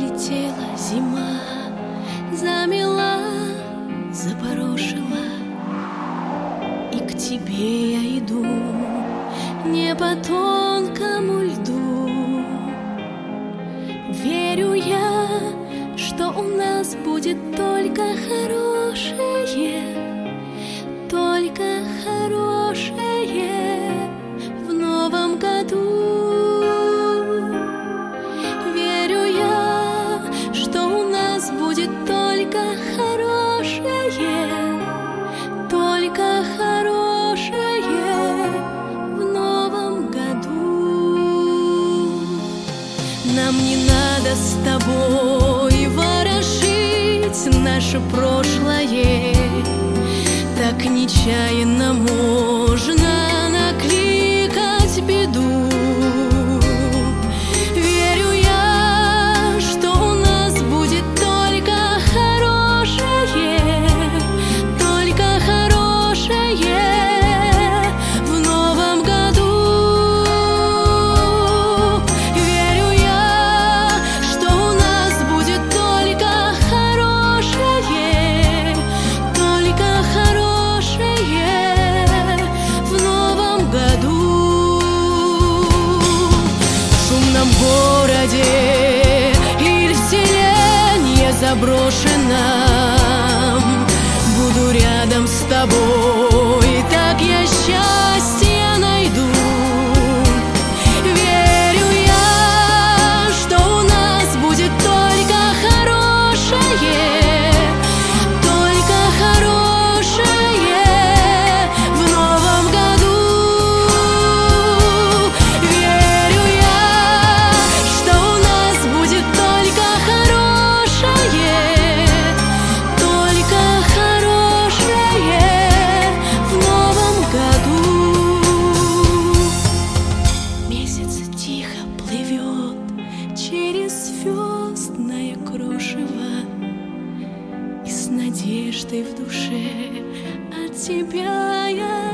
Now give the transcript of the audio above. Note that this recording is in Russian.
Прилетела зима, замела, запорошила, и к тебе я иду не по тонкому льду. Верю я, что у нас будет только хорошее, только хорошее в новом году. Верю я, что у нас будет только хорошее, только хорошее в новом году. Нам не надо с тобой ворошить наше прошлое, так нечаянно можно накликать беду. Верю я, что у нас будет только хорошее, только хорошее в новом году. Верю я, что у нас будет только хорошее, только хорошее в новом году. В шумном городе или в селе заброшенном буду рядом с тобой, так я счастье найду. Верю я, что у нас будет только хорошее, только хорошее в новом году. Верю я, что у нас будет только хорошее, только хорошее в новом году. Месяц тихо плывет через звездное кружево, и с надеждой в душе от тебя я